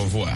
revoir.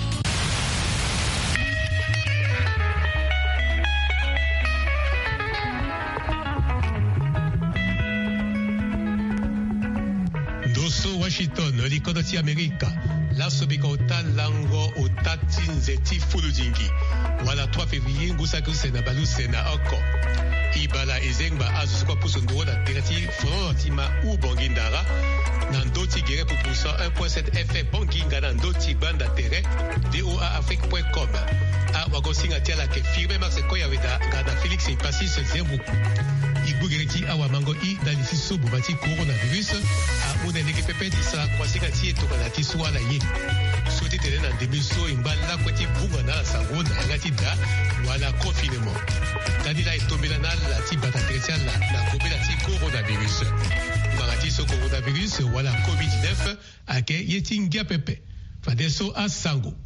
Washington, likodoti Amerika, la sobika lango otatinzeti fulujingi. Wala 3 février, ngusakuse na baluse na oko. Ibala ezengba azusuka pusunduo na terati frontima u bongindara. Nandoti gere pupusa 1.7 FM bonginga nandoti banda tere doaafrique.com. A wagosinga tiala ke firme marseko ya weda gada Félix Ipassis Zembu. Igbugereti awa mango I dalisi sobu bati coronavirus a uneneke pepe tisa kwasika tie tokana tiswa la ye. Sote tele na demiso imbala kweti bunga na la sango na ngati da wala confinement. Dadila etombela na la ti bata teretial la kobela ti coronavirus. Ngati so coronavirus wala COVID-19 ake yeti ngia pepe. Fadeso a sango.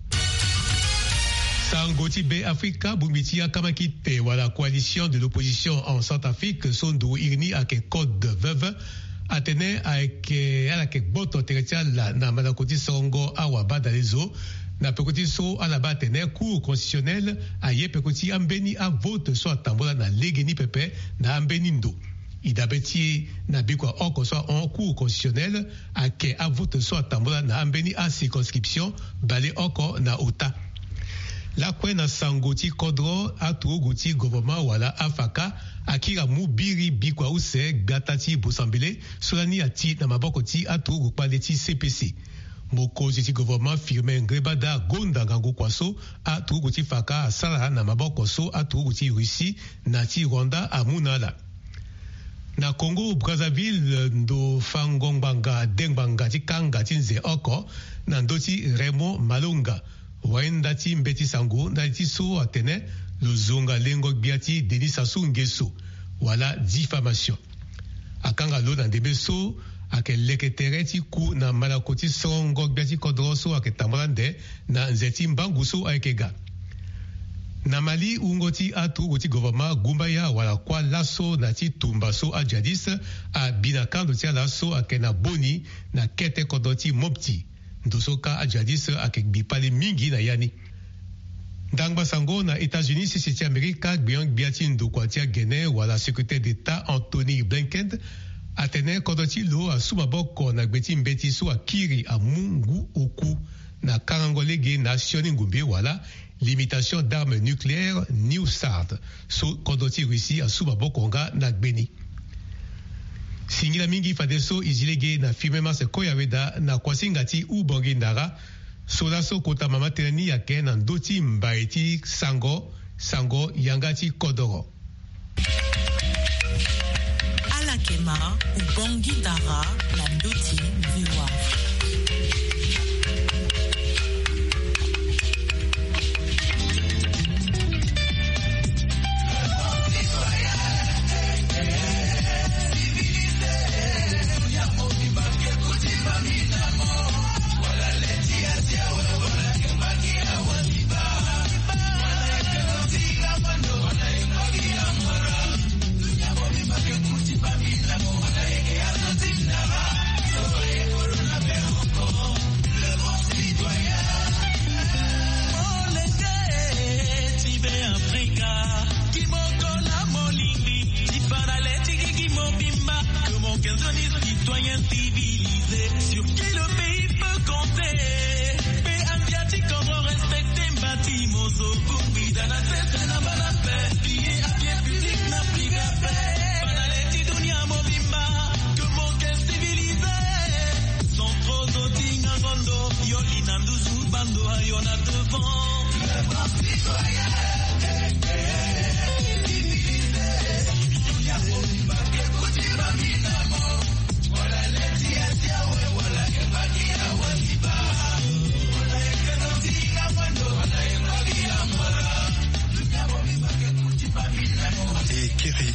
Sangoti Be Africa, Boumitia Kamakite, la coalition de l'opposition en Centrafrique, Sondou Irni avec code de veuve, Atene avec boto territorial na Manakoti Songo Awaba Dalezo, na Pekoti So Alaba Atene, cour constitutionnel, Aye Pekoti Ambeni a vote soit Tambola na Legeni Pepe, na Ambenindo. Idabeti na Bikwa Oko soit en cour constitutionnel, Ake a vote soit Tambola na Ambeni a circonscription, Bale Oko na Ota. La kwena sangoti kodro atuguti gouvernement wala afaka akira mubiri bikwa use gatati busambele solani ati na mabokoti atugu paleti CPC. Mokozi ti gouvernement firme ngrebada gonda ngango kwaso atuguti faka asala na mabokoso atuguti Russie na ti Rwanda amunala. Na Congo Brazzaville ndo fangongbanga dengbanga ti kanga tinze oko na ndoti Remo Malonga. Waendati mbeti sango ndati so atene lozonga lengo biati Denis Sassou Nguesso wala diffamation akanga lo na debeso akeleketereti ku na malakoti songo biati kodroso aketambrande na nzeti mbanguso akega na Mali ungoti atu goti gouvernement gumbaya wala kwa laso na ti tumbaso a jadis a binakando tia laso akena boni na kete kodoti mopti Ndosoka ajadis avec bipale mingi na yani. Dangba sango na États-Unis sisi Amerika biang biati ndokwatia Guinée wala secrétaire d'État Anthony Blinken atene kodoti lo a sumaboko na gbeti mbeti so akiri a mungu oku na karangolege nation ngumbe wala limitation d'armes nucléaires New START so kodoti Russie a sumaboko nga na gbeni. Singila mingi fadeso izilege na firmema se koyaweda na kwasingati u bongindara solaso kota mama tenani yake na ndoti mbaeti sango yangati kodoro. Alakema u bongindara na ndoti viwa.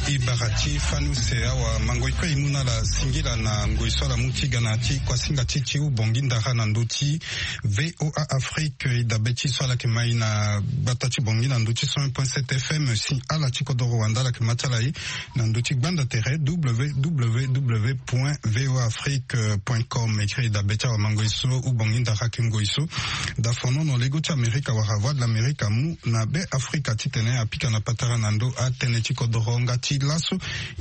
ibarati fanuse awa mangoiko imuna la singila na ngoiso la mutiga na ti kwa singa titi u bongindara na nduti VOA Afrique idabeti swala kemai na batati bongi na nduti 100.7 FM si ala tiko do Rwanda la kematala na nduti banda tere www.voafrique.com écrit idabeti awa mangoiso u bongindara kengoiso da fono no lego ti Amerika wa voix de l'Amérique mu na be Afrika titene apika na patara nando a tene tiko do Ronga ti laso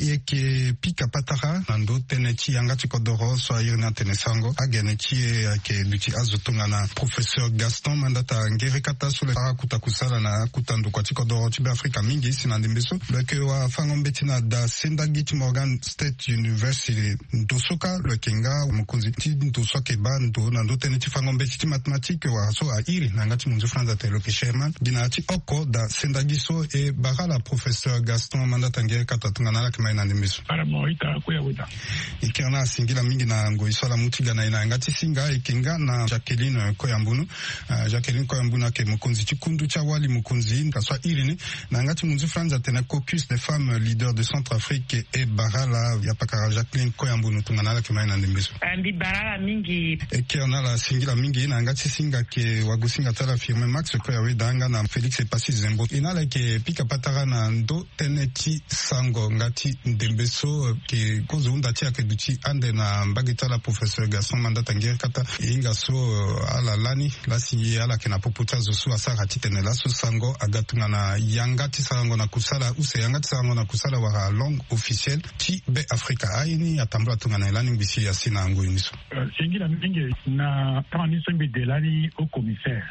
yeke pika patara nando tene ti yanga tiko do Ro so ayirna tene sango agene ti ke luti azotunga na professeur Gaston mandata ngere kata so le kuta kusala na kutandu kwa tiko do ti be Afrika mingi sinandimbeso leke wa fango betina da Sendagit Morgan State University ntosoka le kenga mukunzi ti ntosoke ba nando tene ti fango beti mathématique wa so a iri nangati munzu franza telo ke Sherman dinati oko da Sendagiso e barala professeur Gaston mandata ngere kata tunga na lakima ina ndimbeso para moita kuya wita ikana singila mingi na ngoiso la mutiga na ina ngati singa ikinga na Jacqueline Koyambunu Jacqueline Koyambunu ke mukunzi chikundu cha wali mukunzi kaswa irini na ngati munzu franza tena caucus des femmes leaders de Centrafrique e barala ya pakara Jacqueline Koyambunu tunga na lakima ina ndimbeso ndi barala mingi ikana la singila mingi na ngati singa ke wagusinga tala firme Max Koyawe danga na Felix Epasi Zembo inala ke pika patara na ndo teneti sango ngati ndembeso ke kozunda tia ke duti ande na mbagita la professeur Gaston mandata ngere kata inga so ala lani la sinye ala ke na poputa zosu asara titene la so sango agatunga na yangati sango na kusala use yangati sango na kusala wa langue officielle ti be Afrika aini atambula tunga na lani mbisi ya sina ngo iniso singila mingi na tani sombi de lani au commissaire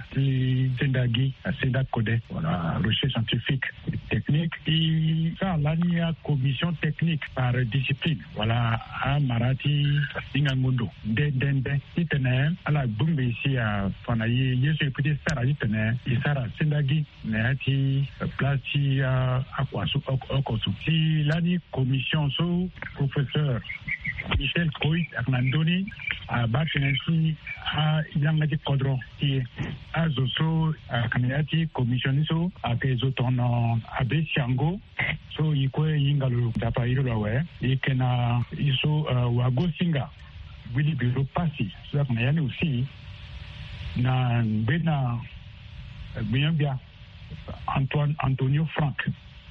Sendagi à Sendak Code voilà recherche scientifique et technique et ça lani a commission technique par discipline voilà à Marati Ingamundo dende itene ala bumbe ici à Fanaye yeso epite sara itene isara Sendagi nati plati à kwasu okosu si lani commission so professeur Michel Koit Aknandoni a Batensi a Yangati Kodro qui a Zoso a Kamiati commissioniso a Kezotono a Besiango so ikwe yingalo dapa irolawe ikena iso wagosinga wili biro pasi so na yani aussi na bena biambia Antonio Frank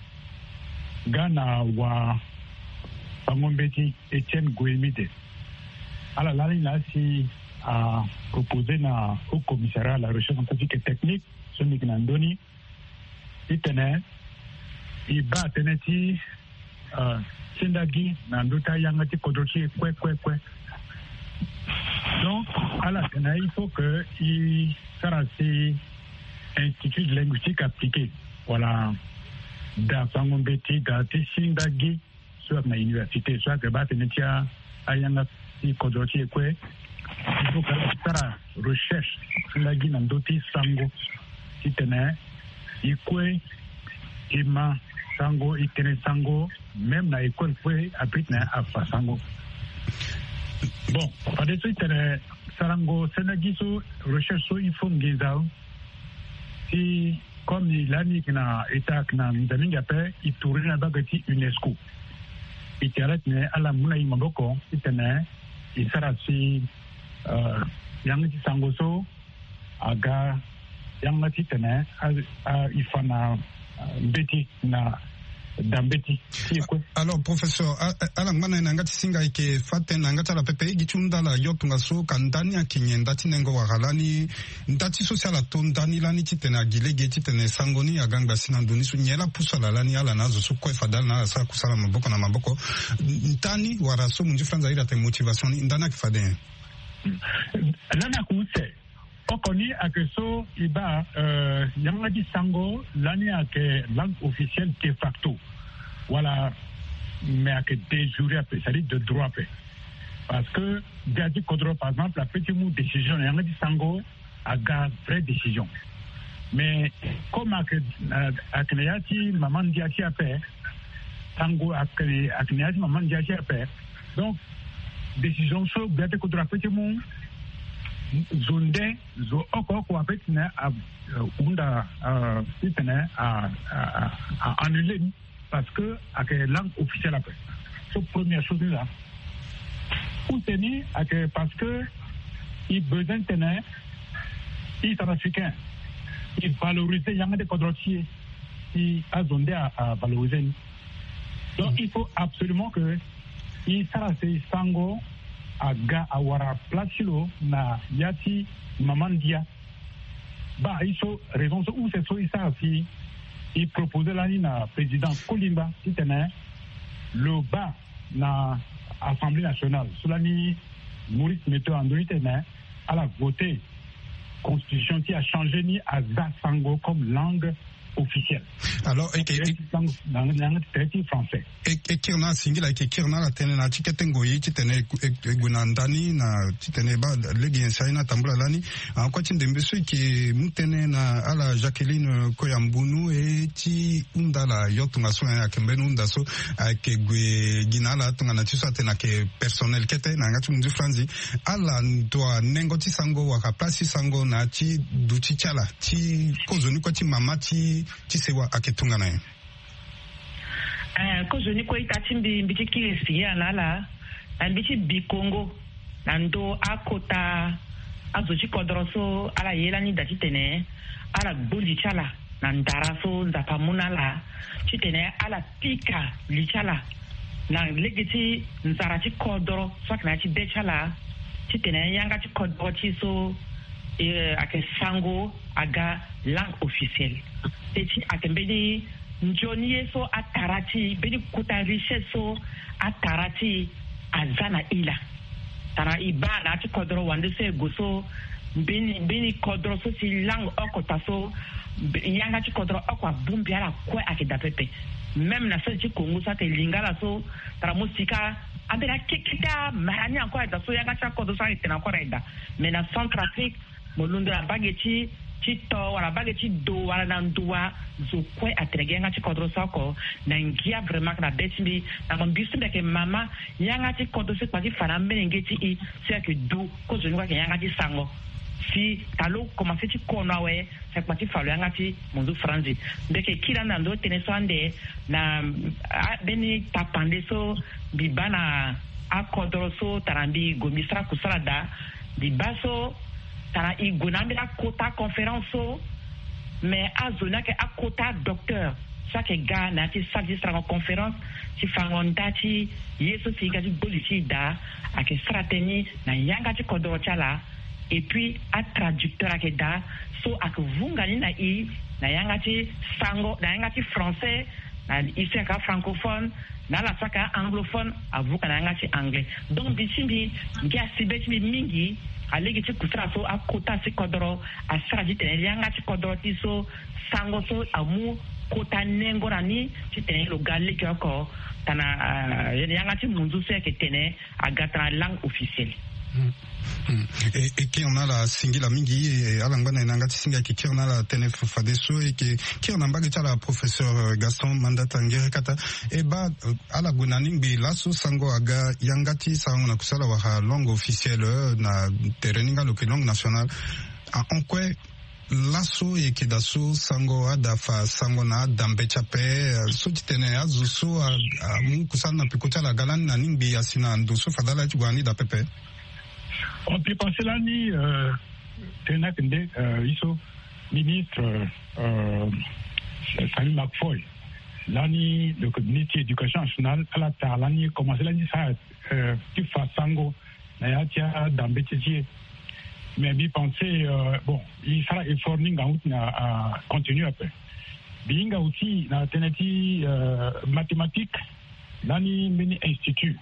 Gana wa Pangombeti Etienne Gouemide. Alors là, il a aussi proposé au commissariat à la recherche scientifique et technique, ce Mignandoni, il tenait, il bat teneti, Sendagi, Nandota Yangati Kodochi, quoi. Donc, à la tenue, il faut qu'il soit assez institut de linguistique appliqué. Voilà, da Pangombeti, da Sendagi, soit na université soit que ba tenetia ayanga si kodoti kwe il faut que ça recherche la gina ndoti sango itene ikwe ima sango itene sango même na école kwe apitna afa sango bon par des suite sarango senagiso recherche so il faut ngizao si comme l'année na état na ndaminga pe ituri na bagati UNESCO itialet ne ala muna imaboko itene isarasi yangati sangoso aga yangati tene ifana beti na dambeti. Alors professeur ala ngana nangati singa ike fate nangata la pepe gichunda la yotunga so kandani akinyenda tinengo wagalani ndati social atondani lani titene agilege titene sangoni aganga sinandoni su nyela pusa la lani ala nazo su kwa fadal na sa kusala maboko na maboko ntani waraso munji franza ila te motivation ndana kifade lana kuse okoni akeso iba yangati sango lani ake langue officielle de facto voilà mais ake de jure c'est-à-dire de droit parce que Gadi Kodro par exemple la petite mot décision yangati sango aga vraie décision mais comme akneyati maman diati ape sango akneyati maman diati ape donc décision so Gadi Kodro petit mot zonde zo oko apet na unda sitene a annuler parce que avec langue officielle après. C'est la première chose là. Ou c'est ni parce que il besoin de tenir, il est africain, il valorise les gens de Kodrotier, il a zondé à valoriser. Donc il faut absolument que il s'arrête sango aga awara placilo na yati mamandia. Bah il faut raison où c'est ça ça aussi. Il proposait là na président Kolimba qui tenait le bas na Assemblée nationale. Cela ni Maurice Meto Andouille tenait à la voter constitution qui a changé ni à Sango comme langue officielle. Alors, langue français. Et kirna singila ke kirna la tene na chiketengo yi chitene gunandani na chitene ba legi ensaina tambula lani kwa chindembeso ki mutene na ala Jacqueline Koyambunu e chi undala yotunga so ya kembenu undaso ke gwe ginala tunga na chiso atena ke personnel kete na ngatu ndu franzi ala ntwa nengo ti sango waka place sango na chi duchi chala chi kozoni kwa chi mama chi sewa aketunga na kozoni ko itatimbi mbiti kirisi anala mbiti bikongo nando akota azochi kodroso ala yela ni datitene ala bundi chala nandaraso nzapamuna la chitene ala pika lichala na legiti nzarati kodro swakna chi bechala chitene yanga chi kodro chiso ake sango aga langue officielle eti akembeni njoni yeso atarati beni kuta richesse atarati azana ila tara ibana ati kodro wande se goso beni kodro so si langue okota so yanga ti kodro okwa bumbi ala kwa akida pepe même na so ti Congo sa te lingala so tara musika abera kekita mahani encore da so yanga ti kodro sa itena encore ida mais na Centrafrique molundo abageti chito wala bageti do wala nandua zo kwe atregenga ti kodro soko na ngia vraiment na betimi na kombisu de ke mama yanga ti kodro se kwati fana menengeti i c'est que do ko zo ngwa ke yanga ti sango si talo commencer ti kono we c'est kwati falo yanga ti mundu franzi de ke kila nando tenesande na beni tapande so bibana akodro so tarambi gomistra kusalada bibaso tara igonambi la kota conférence mais azona ke akota docteur chaque gars na ti service en conférence ti fangonda ti yeso si gadi boliti da ake strateni na yanga ti kodo chala et puis a traducteur ake da so ak vungani na i na yanga ti sango na yanga ti français na ici ka francophone na la saka anglophone avuka na yanga ti anglais donc bisimbi ngia sibeti mingi alegi ti kusra so akota si kodro asra di tene yanga ti kodro ti so sango so amu kota nengo rani ti tene lo galle ki ko tana yanga ti mundu se ke tene agata langue officielle et qui on a la singila mingi et alangana nangati singa qui on a la tenef fadeso et qui on a bagita la professeur Gaston Mandata Ngerekata et ba ala gunaning bi laso sango aga yangati sango na kusala wa langue officielle na tereninga lo langue nationale en quoi laso e kidaso sango adafa sango na dambe chape so titene azuso mu kusana pikota la galan na nimbi asina ndo so fadala chwani da pepe. On peut penser là ni Tenakende iso ministre Samuel McFoy là ni le comité éducation nationale à la terre là ni commencé là ni ça qui fait sango na ya tia dambe titi mais bi penser bon il sera informing à continuer après binga aussi na tenati mathématiques là ni mini institut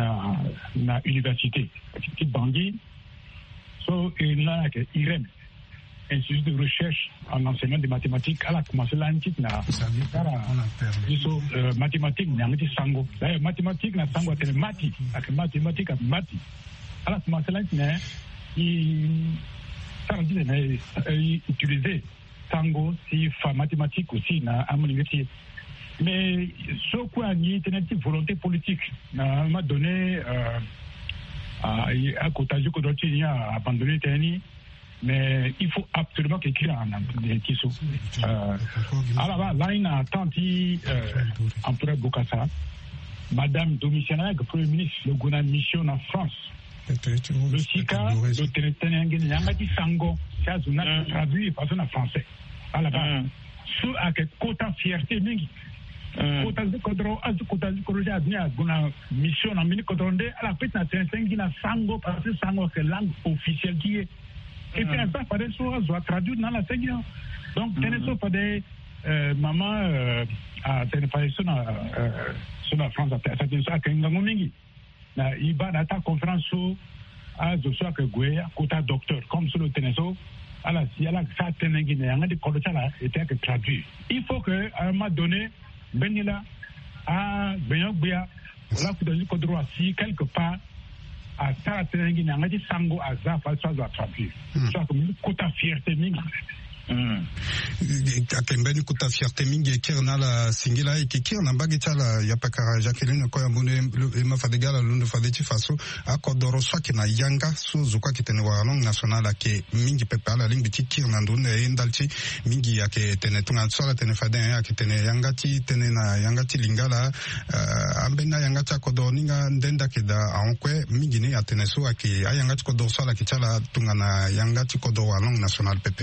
na université petit Bangui so là que IREM institut de recherche en enseignement de mathématiques à la commencé là un titre na so mathématiques na ngati sango là mathématiques na sango tene mati ak mathématiques ak mati à la commencé là ne ça dit ne utiliser sango si fa mathématiques aussi na amoningati. Mais ce quoi ni était une volonté politique m'a donné à côté du côté a abandonné Tani mais il faut absolument qu'écrire en Kiso. Alors là, il a tenté Empereur Bokassa, Madame Domitiana, le Premier ministre, le gouvernement mission en France. Le Sika, le Téléténéngue, Yangati Sango, ça a traduit en français. Alors sur un quota fierté, quota de Kodro, quota de Kodro, a mission en mini Kodronde, à la fête na Sango, parce que Sango, c'est langue officielle qui est. Et puis, ça, pas des choses, soit traduit dans la Seigneur. Donc, Ténéso, pas des maman, à Ténépaï, sur la France, à Ténéso, à Kengamomingi. Il va dans ta conférence à Zosoa Kegoué, Kota docteur, comme sur le Ténéso, à la Siala, ça, Ténéngi, il y a des Kodotala, était traduit. Il faut qu'à un moment donné, Benila, à Benyokbia, là, vous devez Kodroa, si quelque part, à Sarah Ténéngi, il y a des Sango, à Zafa, ça doit traduire. Soit comme Kota fierté, akembeni kuta fierté mingi ekirna la singila ekikirna bagitala ya pakara Jacqueline ko yambune ema fadegala lundo fadeti faso akodoro swaki na yanga suzu kwa kitene wa langue nationale ke mingi pepa la lingue tikirna ndune endalti mingi yake tene tunga sola tene faden ya kitene yangati tene na yangati lingala ambena yangati akodoro ninga ndenda keda ankwe mingi ne atene so ake ayangati kodoro sola kitala tunga na yangati kodoro wa langue nationale pepe.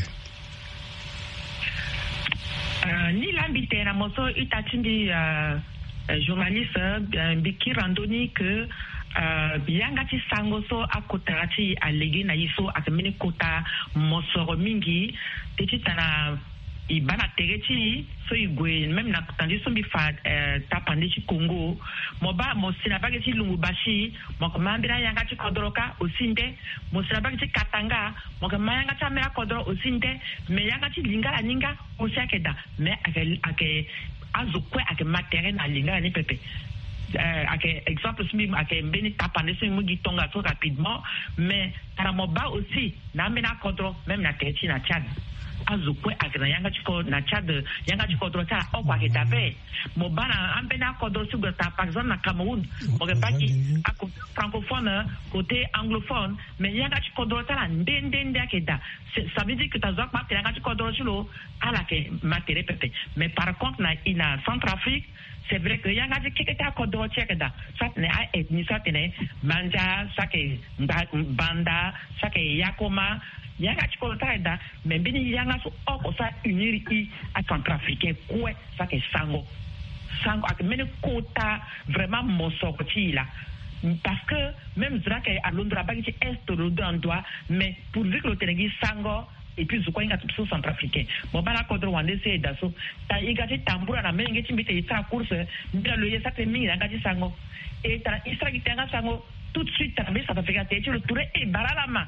Ni l'ambité na moso itachindi journaliste biki randoni que biangati sangoso akotarachi alegi na iso akamini kota mosoro mingi tetitana ibana terechi so igwe même na tandi so bifa tapande chi Congo moba mosina bageti lumbubashi mokamambira yangati kodoroka osinde mosina bageti katanga mokamanga chamera kodoro osinde me yangati lingala ninga osiakeda me ake azukwe ake matériel na lingala ni pepe ake exemple simi ake mbeni tapande so mugi tonga so rapidement mais taramoba aussi na mena kodoro même na terechi na Tchad azukwe akena yanga chiko na Tchad yanga chiko drota o kwa kitabe mobana ambena kodro sugota par exemple na Cameroun moge baki ako francophone côté anglophone mais yanga chiko drota la ndende akeda ça veut dire que tazok ma yanga chiko drota lo ala ke matere pepe mais par contre na ina Centrafrique c'est vrai que yanga chiketa kodro chekeda ça ne a ethnie ça ne manja ça que banda ça que yakoma yanga chikota mais bini yanga so oko sa unir I à Centrafricain quoi ça que sango ak mene kota vraiment mon sorti là parce que même Zra à Londres ba qui est le doigt mais pour dire que le Ténégui sango et puis je crois qu'il y a tout centrafricain bon bala kodro wande c'est daso ta igati tambura na menge chimbite ita course mbila le yesa te mingi ngati sango et ta isra kitanga sango tout de suite ta ça fait gâter le touré et baralama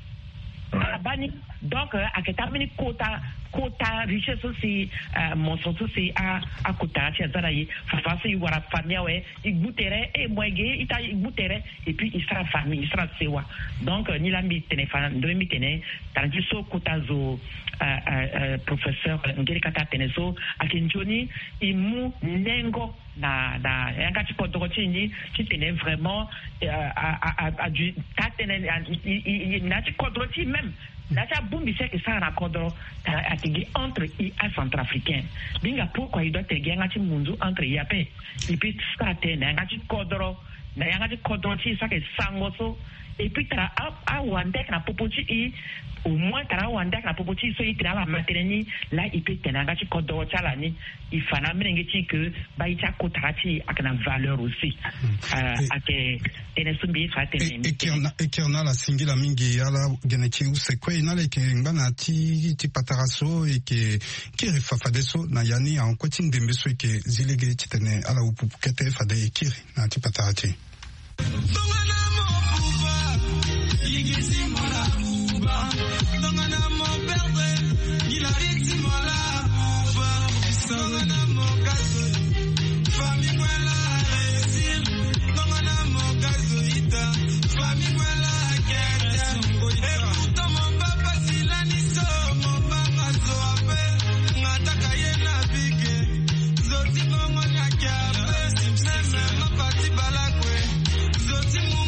bani donc à que terminer quota richesse aussi mon sens aussi à quota chez Zaraï face il wara famille ouais il goûterait et moyé il ta goûterait et puis il sera famille il sera sewa donc ni la mi téléphone de mi tene tangi so quota zo professeur ngeli kata teneso akinjoni imu nengo na yanga chikodo chini kitene vraiment a du tatene na chikodo chi même la bumbi c'est que ça raconte entre I à centrafricain binga pourquoi il doit te gagner un mundu entre yapé et puis ça te na ngati kodro na ngati kodro chi ça que sangoso et puis tara a wandek na popochi I au moins tara wandek na popochi so itira la materni là il peut tenir ngati kodro chala ni il fana mengeti que ba ita kotrati akana valeur aussi ake tenesumbi fatene et qui en a la singila mingi ala geneti c'est quoi ina le ngana ti pataraso et qui refafadeso na yani en coaching de mbeso ke zilege titene ala upukete fade kiri na ti patarati Zoti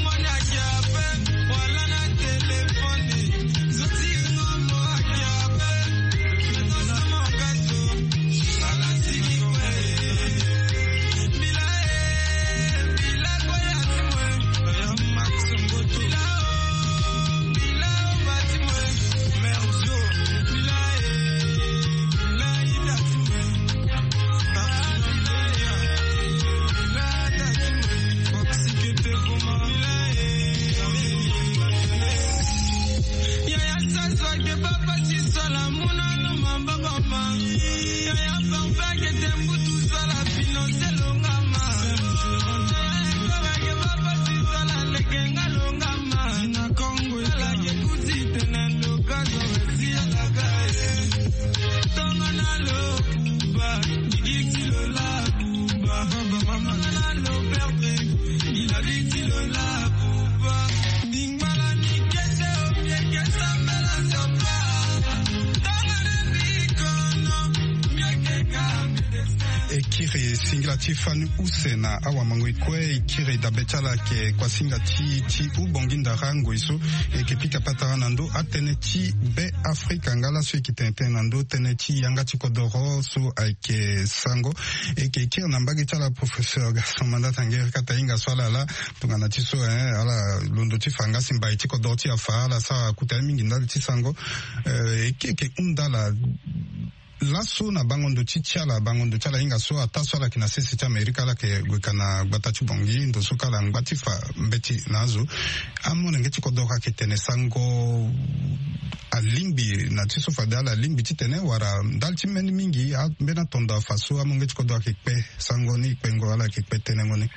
Ekiri singilati fanu usena awa mango ikwe ekiri da betala ke kwa singati ti ubonginda rango iso ekipika patara nando atene ti be Afrika ngala so ekitente nando tene ti yanga ti kodoro so aike sango ekiri nambagi tala professeur Gaston Mandata ngere kata inga swala la tungana ti so ala londo ti fanga simba ti kodoro ti afa ala sa kuta mingi ndali ti sango ekeke undala laso na bangondo chichiala bangondo chala inga so ataswala kina sisi cha Amerika la ke gwekana gbatachu bongi ndo so kala ngbati fa mbeti nazo amone ngeti kodoka kitene sango alimbi na tiso fadala alimbi titene wara dalchi meni mingi bena tonda faso amongeti kodoka kikpe sango ni kpengo ala kikpe tene ngone.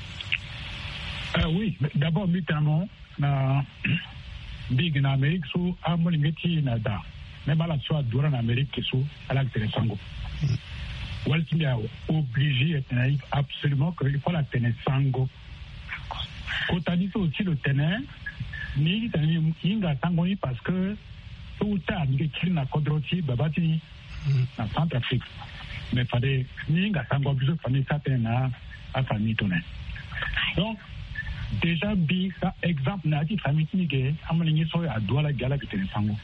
Oui, d'abord mitano na big na Amerika so amone ngeti na da même à la soit durant l'Amérique qui sont à la Ténésango. Walti est obligé absolument qu'il faut la Ténésango. Quand on dit aussi le Téné, ni Inga Sangoni parce que tout le temps, il y a une Kodroti, Babati, en Centrafrique. Mais fallait ni Inga Sango, obligé de faire ça à famille tournée. Donc, déjà, ça exemple, n'a dit famille qui est à mon ligne sur la Douala Gala de Ténésango.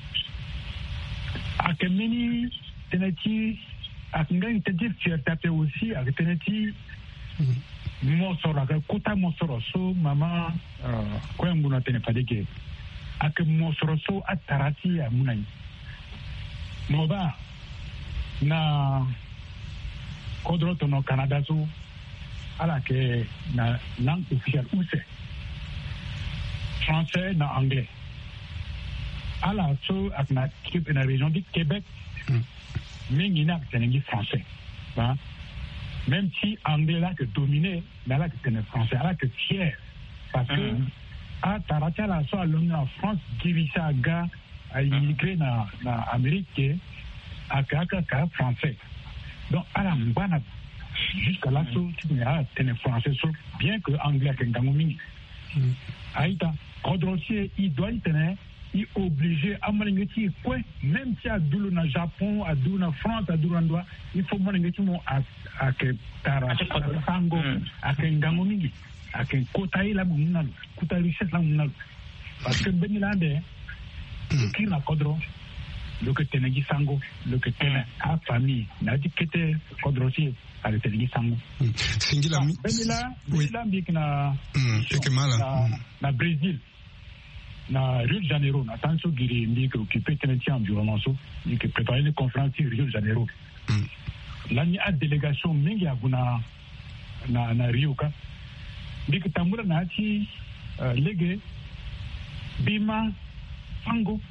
Akemini teneti akinga tedi fierté aussi avec teneti mosoro ka kota mosoro so mama ko nguna tene fadeke ak mosoro so atarati ya munai noba na kodroto no Canada so ala ke na langue officielle ou c'est français na anglais. À la so à la région du Québec, mais il n'y a que des français. Même si anglais là que dominé, mais là que c'est français, là que fier. Parce que à Tarata la so à en France, Girissa Aga a immigré dans l'Amérique, à Kaka français. Donc à la mbana jusqu'à là so tu n'as pas français so bien que anglais que ngamumi. Aïta, Kodrossier il doit y tenir. Il est obligé à malingeti quoi même si à Doulou na Japon à Doulou na France à Doulou na il faut malingeti mo à que tara sango à que ngamomingi à que kotai la munal kotai richesse la munal parce que benilande qui na kodro le que tenegi sango le que tene à famille na dit que te kodrosi à le tenegi sango singila benila mbikna na Brésil na Rio de Janeiro, na tanso giri mbiki occupé teneti environnement so, qui préparait une conférence sur Rio de Janeiro. Là, il y a délégation mingi aguna na Rio ka. Mbiki tamura na ati lege bima sango.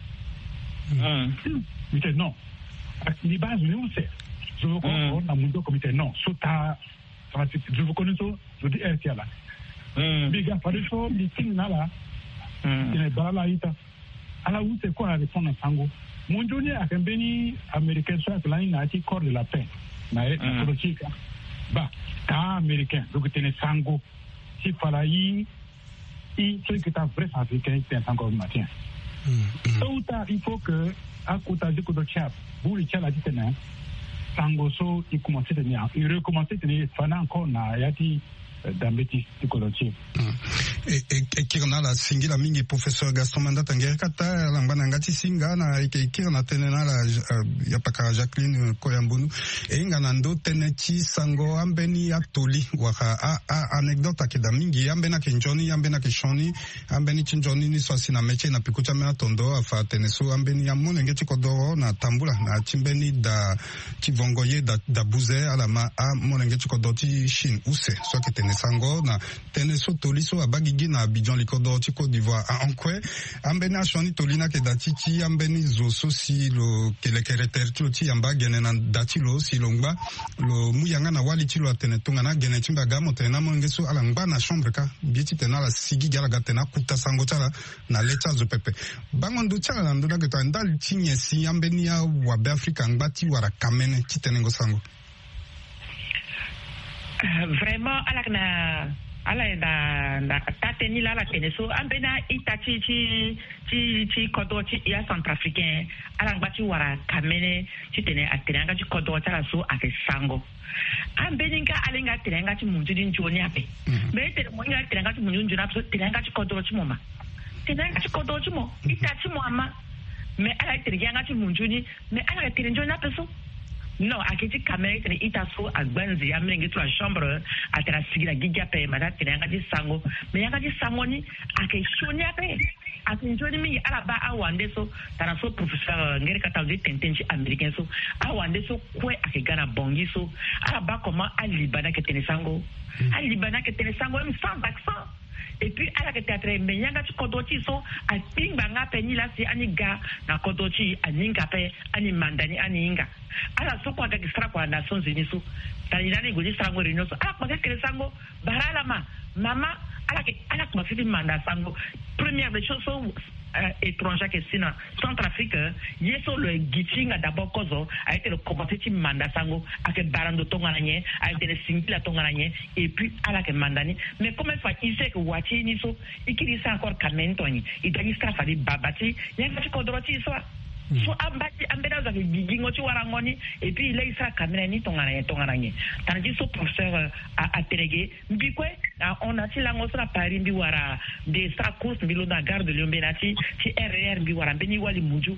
Mite non. Ni base ni où c'est. Je veux qu'on na mundo comité non. Sota, je vous connais so, je dis RTA là. Mbiki apare so meeting na la. Balala ita ala où c'est quoi répondre à sango monjoni akembeni américain soit là il a dit corps de la paix na politique ba ta américain donc tenez sango si falaï il ce que ta vrai africain c'est encore matin donc il faut que à côté de Kodochap vous le tient la dit tenez sango so il commence à tenir il recommence à tenir fana encore na yati d'ambeti tikolochi et kirna la singila mingi professeur Gaston Mandata ngere kata lambana ngati singa na kirna tenena la yapaka Jacqueline Koyambunu e ngana ndo teneti sango ambeni atoli waka anecdote akida mingi ambena kenjoni ambena keshoni ambeni chinjoni ni swasi na meche na pikucha me atondo afa tenesu ambeni amune ngeti kodoro na tambula na chimbeni da chivongoye da buze alama a mone ngeti kodoti shin use so ke sango na teneso toliso abagi Guigui na Abidjan likodo ti Côte d'Ivoire ankwe ambeni ashoni tolina ke dati ti ambeni zoso si lo kele kereter ti lo ti yamba gene na dati lo si lo ngba lo muyanga na wali ti lo atene tonga na gene ti mbaga mo tene na mo ngeso ala ngba na chambre ka bieti tena la sigi gala gatena kuta sango tala na lecha zo pepe bangondo tala na ndola geta ndal ti nyesi ambeni ya wabe Afrika ngba ti wara kamene ti tene ngo sango. Vraiment ala na tateni la keneso ambena itachi chi kodo chi ya centrafricain ala ngati wara kamene chi tene atenanga chi kodo tala so ake sango ambeninga alenga tenanga chi munjudi njoni ape me tene mo nga tenanga chi munjudi njoni ape tenanga chi kodo chi moma tenanga chi kodo chi mo itachi mo ama me ala tenanga chi munjudi me ala tenanga njoni ape so. Non, à qui camé tene itaso a gbanzi a mengi to la chambre a tera sigila gigape mata tene ngati sango me ngati sango ni a ke shoni ape a ke joni mi ala ba a wande so tara so professeur ngere kata de tentenchi américain so a wande so kwe a ke gana bongi so ala ba comment a libana ke tene sango même sans accent. Et puis à la théâtre mais yanga ci kodoti so a timba nga peni la si aniga na kodoti aninga pe ani mandani aninga ala so kwa extra kwa Nations Unies so tanilani gudi sango rino so ala kwa ke sango barala mama ala kwa fifi manda sango première des choses so étranger que c'est dans Centrafrique yeso le gichinga d'abord kozo a été le compétitif manda sango avec barando tongananye a été le singila tongananye et puis à la que mandani mais comment fois il sait que wati ni so ikiri sa encore kamentoni il doit extra fali babati yanga ci kodroti so so ambati ambena za gigingo ci warangoni et puis il extra kameni tongananye tandis so professeur a télégué mbikwe on a ti lango sur Paris mbi wara de sa course mbi lo na gare de Lyon benati ti RR mbi wara mbeni wali munju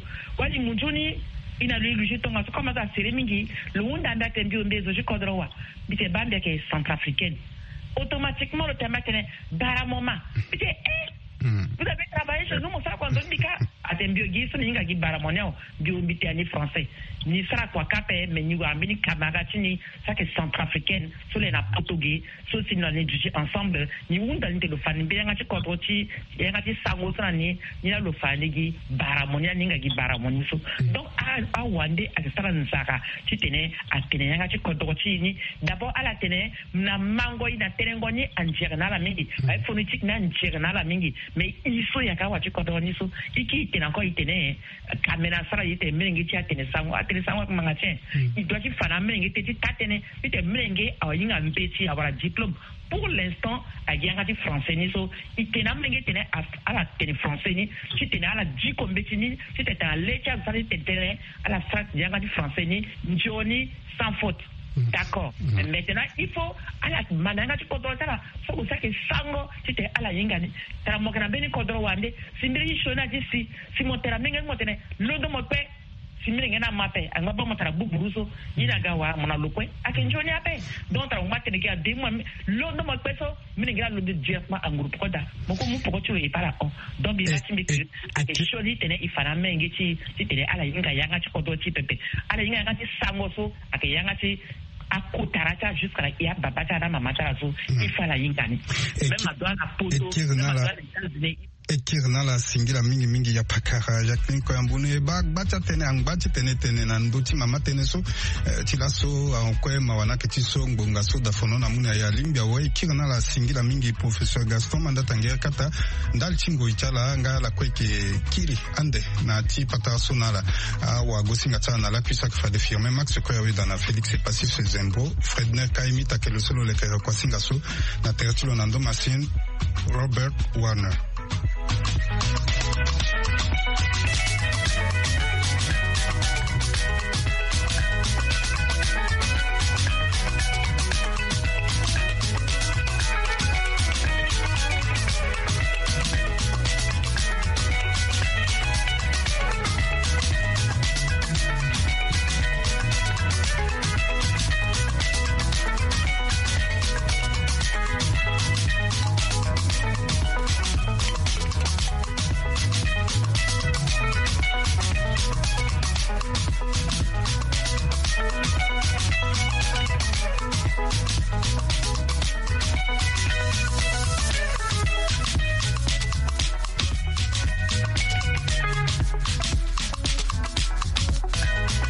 ni ina lui tonga so comme ça seremingi le wunda ndate mbi ombezo je kodrowa bite bande ke centrafricaine automatiquement le thème tene bara moma bite vous avez travaillé chez nous mon frère quand on dit atembio gi so ninga gi bara moneo bi ombite ani français ni sera kwa kape mais ni wa mbini camarade ni ça que centrafricaine so les na portugais so si nous étudier ensemble ni wunda ni le fani bi nga ci kodoti nga ci sango sana ni la lo fani gi bara monia ninga gi bara moni so donc a wande a sara nsaka ci tene atene nga ci kodoti ni d'abord à la tene na mango ina terengo ni anjera na la mingi ay phonétique na anjera na la mingi mais il faut yaka wa ci kodoni so iki tena ko itene kamera sara ite mengi ci atene sango magasin il doit y faire amener petit tatene ite mengi awinga mpeti awara diplôme pour l'instant a yanga français ni so itena mengi tene à la tene français ni ci tene à la di kombetini ci tene à l'état ça tene à la France yanga français ni njoni sans faute. D'accord. Maintenant, il faut à la mananga tu kodro tala so ko sake sango tite ala yingani tara mo kana beni kodro wande simbiri shona disi si mo tera menga mo tene lodo mo pe simbiri ngena mape anga ba mo tara buburuso ina gawa mona lokwe akenjoni ape donc tara mo tene ga de mo lodo mo pe so mini ngira lodo directement en groupe koda mo ko mo poko tu e para on donc bi bati mi que akenjoni tene ifana mengi ti tene ala yinga yanga ti kodro ti pepe ala yinga ngati sango so akeyanga ti akutaracha jusqu'à la ia babata na mamata so ifala yingani même adwa na poto ekirna la singila mingi ya pakara Jacqueline Koyambune bacha tene angbachi tene na nduti mama tene so tilaso ankwe mawana ketiso ngonga so da fono na muna ya limbia we ekirna la singila mingi professeur Gaston Mandata ngere kata ndal chingo ichala nga la kweke kiri ande na ti pata sonala wa gosinga tsana la kwisa kwa de firme Max Koyawe dana Félix Passif Zembo Fredner Kaimi takelo solo le kere kwa singa so na tertulo nando machine Robert Warner.